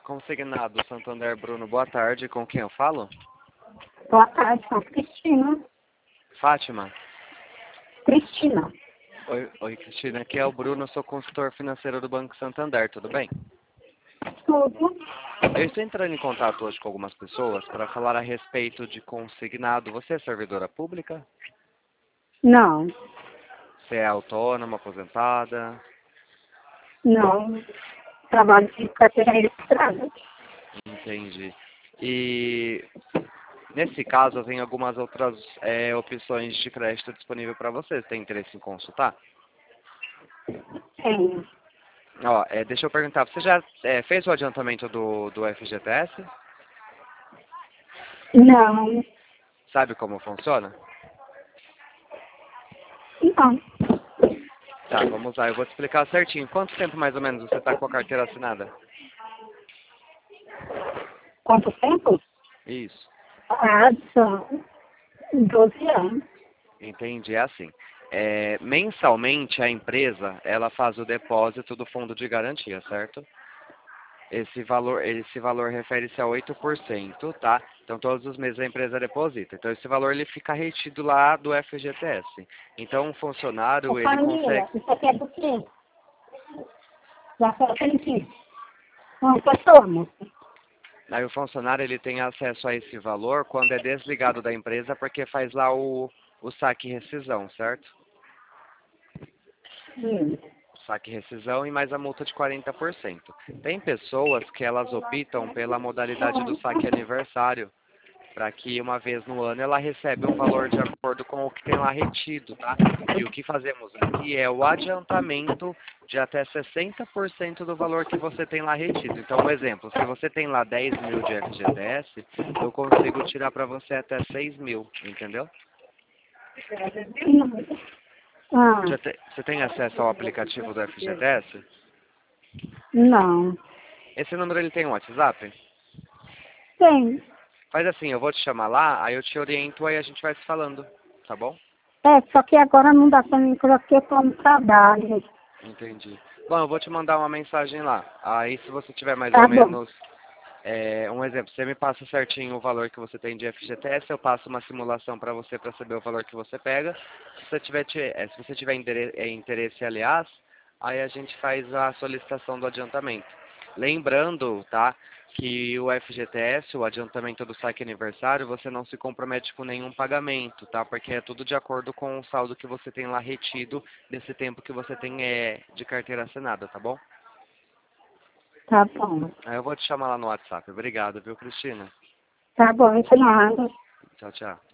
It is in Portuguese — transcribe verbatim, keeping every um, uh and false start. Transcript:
Consignado Santander Bruno, boa tarde. Com quem eu falo? Boa tarde, com a Cristina. Fátima. Cristina. Oi, oi, Cristina. Aqui é o Bruno, eu sou consultor financeiro do Banco Santander, tudo bem? Tudo. Eu estou entrando em contato hoje com algumas pessoas para falar a respeito de consignado. Você é servidora pública? Não. Você é autônoma, aposentada? Não. Trabalho de carteira registrada. Entendi. E nesse caso, eu tenho algumas outras é, opções de crédito disponível para você. Você tem interesse em consultar? Tenho. Ó, é, deixa eu perguntar, você já é, fez o adiantamento do, do F G T S? Não. Sabe como funciona? Não. Tá, vamos lá, eu vou te explicar certinho. Quanto tempo mais ou menos você está com a carteira assinada? Quanto tempo? Isso, Ah, são doze anos. entendi, é assim. É, mensalmente a empresa, ela faz o depósito do fundo de garantia, certo? Esse valor, esse valor refere-se a oito por cento, tá? Então todos os meses a empresa deposita. Então esse valor ele fica retido lá do F G T S. Então um funcionário, Ô, ele família, consegue... isso aqui é do quê? Já foi aqui. Uma pessoa, moça. Aí o funcionário ele tem acesso a esse valor quando é desligado da empresa porque faz lá o, o saque e rescisão, certo? Hum. Saque e rescisão e mais a multa de quarenta por cento. Tem pessoas que elas optam pela modalidade do saque aniversário, para que uma vez no ano ela recebe um valor de acordo com o que tem lá retido, tá? E o que fazemos aqui é o adiantamento de até sessenta por cento do valor que você tem lá retido. Então, um exemplo, se você tem lá dez mil de F G T S, eu consigo tirar para você até seis mil, entendeu? Ah, Já te- você tem acesso ao aplicativo do F G T S? não. Esse número ele tem um WhatsApp? Tem. Faz assim, eu vou te chamar lá, aí eu te oriento, aí a gente vai se falando, tá bom? É, só que agora não dá pra mim, porque eu tô no trabalho. Entendi. Bom, eu vou te mandar uma mensagem lá. Aí se você tiver mais Tá ou bom. menos, é, um exemplo, você me passa certinho o valor que você tem de F G T S, eu passo uma simulação para você para saber o valor que você pega. Se você tiver, te- é, se você tiver indere- é, interesse, aliás, aí a gente faz a solicitação do adiantamento. Lembrando, tá, que o F G T S, o adiantamento do saque aniversário, você não se compromete com nenhum pagamento, tá? Porque é tudo de acordo com o saldo que você tem lá retido desse tempo que você tem é, de carteira assinada, tá bom? Tá bom. Aí eu vou te chamar lá no WhatsApp. Obrigado, viu, Cristina? Tá bom, de nada. Tchau, tchau.